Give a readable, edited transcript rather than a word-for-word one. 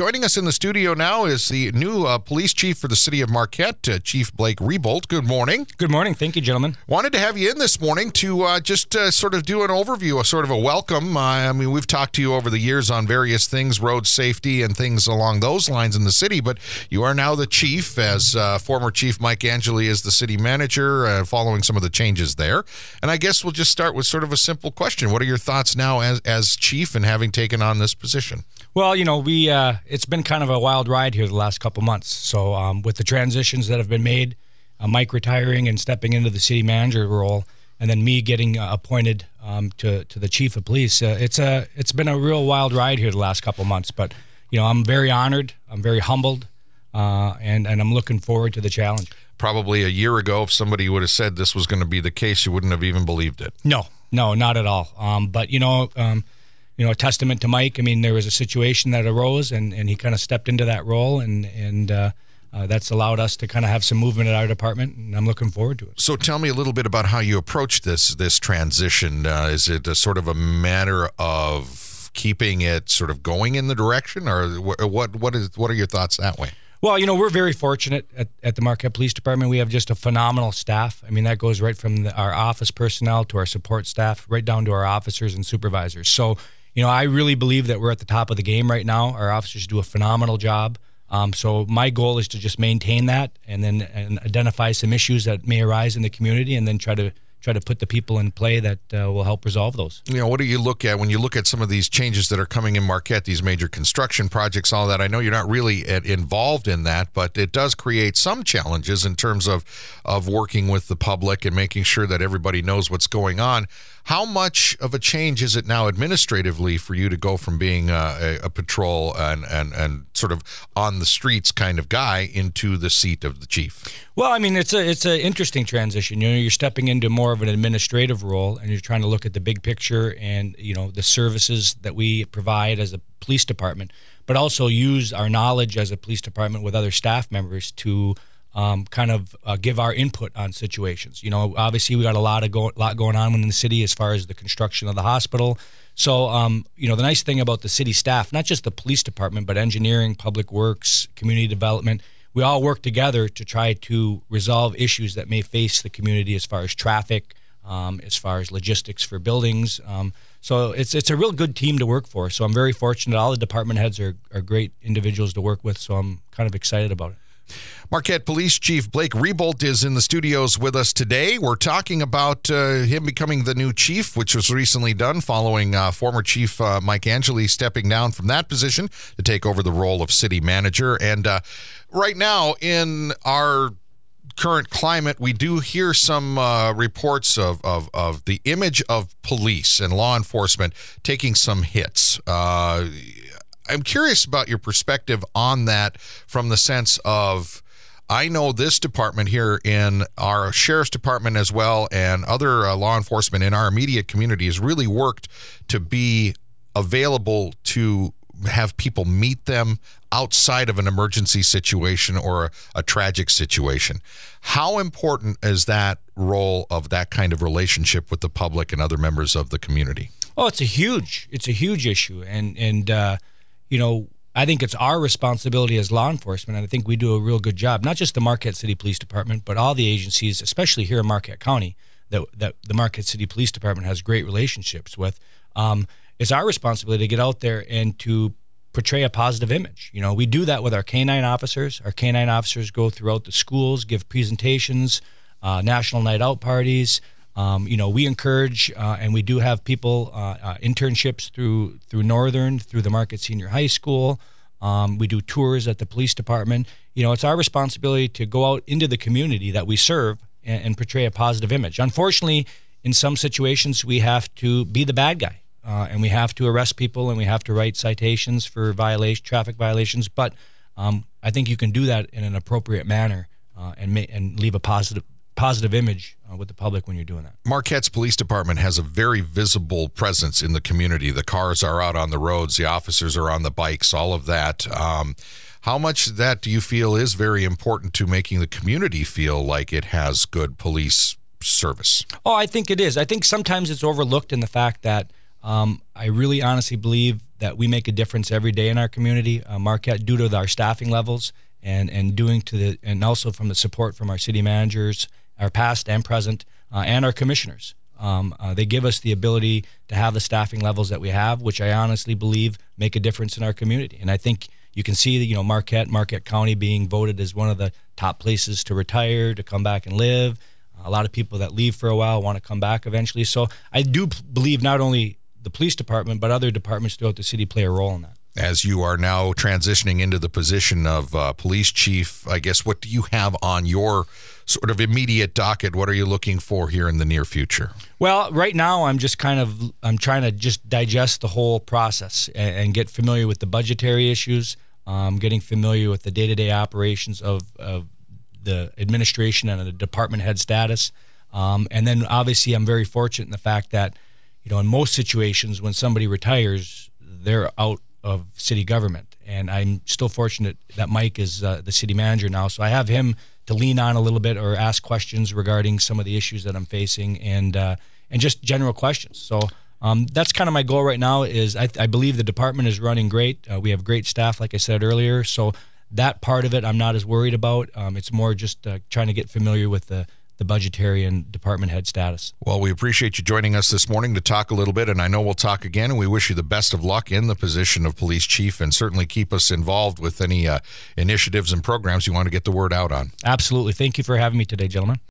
Joining us in the studio now is the new police chief for the city of Marquette, Chief Blake Rebolt. Good morning. Good morning. Thank you, gentlemen. Wanted to have you in this morning to just sort of do an overview, a sort of a welcome. I mean, we've talked to you over the years on various things, road safety and things along those lines in the city, but you are now the chief, as former Chief Mike Angeli is the city manager, following some of the changes there. And I guess we'll just start with sort of a simple question. What are your thoughts now as chief and having taken on this position? Well, it's been kind of a wild ride here the last couple months. So with the transitions that have been made, Mike retiring and stepping into the city manager role, and then me getting appointed to the chief of police, it's been a real wild ride here the last couple months. But, I'm very honored. I'm very humbled, and I'm looking forward to the challenge. Probably a year ago, if somebody would have said this was going to be the case, you wouldn't have even believed it. No, not at all. But, a testament to Mike. I mean, there was a situation that arose, and he kind of stepped into that role, and that's allowed us to kind of have some movement at our department, and I'm looking forward to it. So tell me a little bit about how you approach this transition. Is it a sort of a matter of keeping it sort of going in the direction, or what are your thoughts that way? Well, we're very fortunate at the Marquette Police Department. We have just a phenomenal staff. I mean, that goes right from our office personnel to our support staff, right down to our officers and supervisors. So, I really believe that we're at the top of the game right now. Our officers do a phenomenal job. So my goal is to just maintain that and identify some issues that may arise in the community, and then try to put the people in play that will help resolve those. What do you look at when you look at some of these changes that are coming in Marquette, these major construction projects, all that? I know you're not really involved in that, but it does create some challenges in terms of working with the public and making sure that everybody knows what's going on. How much of a change is it now administratively for you to go from being a patrol and sort of on the streets kind of guy into the seat of the chief? Well, I mean, it's an interesting transition. You're stepping into more of an administrative role, and you're trying to look at the big picture and, the services that we provide as a police department, but also use our knowledge as a police department with other staff members to give our input on situations. Obviously we got a lot going on in the city as far as the construction of the hospital. So, the nice thing about the city staff, not just the police department, but engineering, public works, community development, we all work together to try to resolve issues that may face the community as far as traffic, as far as logistics for buildings. So it's a real good team to work for. So I'm very fortunate. All the department heads are great individuals to work with. So I'm kind of excited about it. Marquette Police Chief Blake Rebolt is in the studios with us today. We're talking about him becoming the new chief, which was recently done following former Chief Mike Angeli stepping down from that position to take over the role of city manager. And right now in our current climate, we do hear some reports of the image of police and law enforcement taking some hits. I'm curious about your perspective on that, from the sense of, I know this department here in our sheriff's department as well, and other law enforcement in our immediate community has really worked to be available to have people meet them outside of an emergency situation or a tragic situation. How important is that role of that kind of relationship with the public and other members of the community? Oh, it's a huge issue. And I think it's our responsibility as law enforcement, and I think we do a real good job, not just the Marquette City Police Department, but all the agencies, especially here in Marquette County, that the Marquette City Police Department has great relationships with. It's our responsibility to get out there and to portray a positive image. We do that with our K-9 officers. Our K-9 officers go throughout the schools, give presentations, national night out parties. We encourage, and we do have people, internships through Northern, through the Marquette Senior High School. We do tours at the police department. It's our responsibility to go out into the community that we serve and portray a positive image. Unfortunately, in some situations, we have to be the bad guy, and we have to arrest people, and we have to write citations for traffic violations. But I think you can do that in an appropriate manner and leave a positive image with the public when you're doing that. Marquette's police department has a very visible presence in the community. The cars are out on the roads, the officers are on the bikes, all of that. How much of that do you feel is very important to making the community feel like it has good police service? Oh, I think it is. I think sometimes it's overlooked in the fact that I really honestly believe that we make a difference every day in our community, Marquette, due to our staffing levels and also from the support from our city managers, our past and present, and our commissioners. They give us the ability to have the staffing levels that we have, which I honestly believe make a difference in our community. And I think you can see that, Marquette County being voted as one of the top places to retire, to come back and live. A lot of people that leave for a while want to come back eventually. So I do believe not only the police department, but other departments throughout the city play a role in that. As you are now transitioning into the position of police chief, I guess, what do you have on your sort of immediate docket? What are you looking for here in the near future? Well, right now I'm trying to just digest the whole process and get familiar with the budgetary issues, getting familiar with the day-to-day operations of the administration and the department head status. And then obviously I'm very fortunate in the fact that, in most situations when somebody retires, they're out of city government. And I'm still fortunate that Mike is the city manager now. So I have him to lean on a little bit or ask questions regarding some of the issues that I'm facing and just general questions. So that's kind of my goal right now is I believe the department is running great. We have great staff, like I said earlier. So that part of it I'm not as worried about. It's more just trying to get familiar with the budgetary and department head status. Well, we appreciate you joining us this morning to talk a little bit, and I know we'll talk again, and we wish you the best of luck in the position of police chief, and certainly keep us involved with any initiatives and programs you want to get the word out on. Absolutely. Thank you for having me today, gentlemen.